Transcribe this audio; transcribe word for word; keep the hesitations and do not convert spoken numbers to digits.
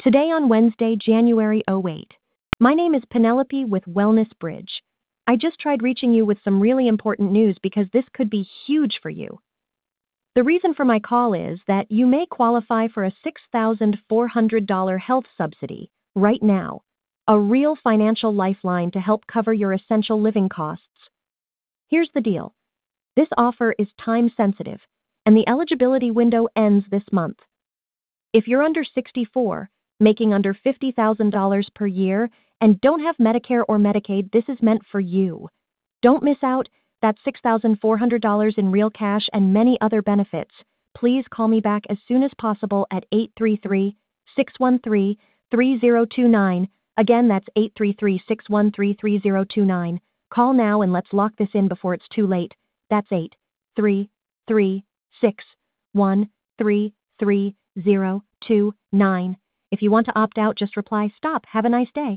Today on Wednesday, January oh eight. My name is Penelope with Wellness Bridge. I just tried reaching you with some really important news because this could be huge for you. The reason for my call is that you may qualify for a six thousand four hundred dollars health subsidy right now, a real financial lifeline to help cover your essential living costs. Here's the deal. This offer is time sensitive, and the eligibility window ends this month. If you're under sixty-four, making under fifty thousand dollars per year, and don't have Medicare or Medicaid, this is meant for you. Don't miss out. That's six thousand four hundred dollars in real cash and many other benefits. Please call me back as soon as possible at eight three three, six one three, three zero two nine. Again, that's eight three three, six one three, three zero two nine. Call now and let's lock this in before it's too late. That's eight three three, six one three, three zero two nine. If you want to opt out, just reply, "Stop. Have a nice day."